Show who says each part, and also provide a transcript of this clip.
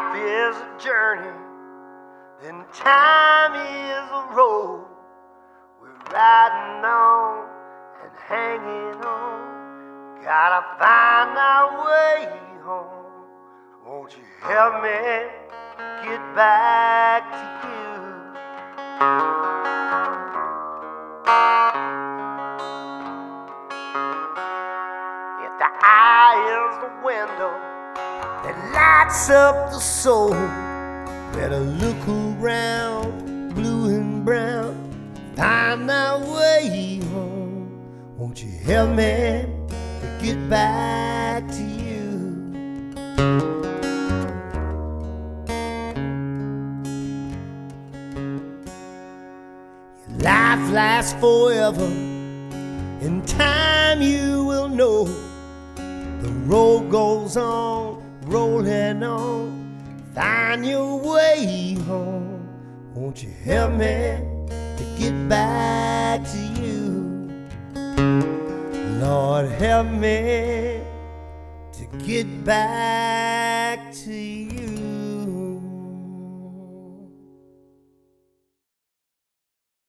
Speaker 1: life is a journey, then time is a road. We're riding on and hanging on. Gotta find our way home. Won't you help me get back to you? If the eye is the window that lights up the soul, better look around, blue and brown, find our way home. Won't you help me to get back to you? Your life lasts forever. In time you will know the road goes on, rolling on. Find your way home. Won't you help me to get back to you? Lord, help me to get back to you.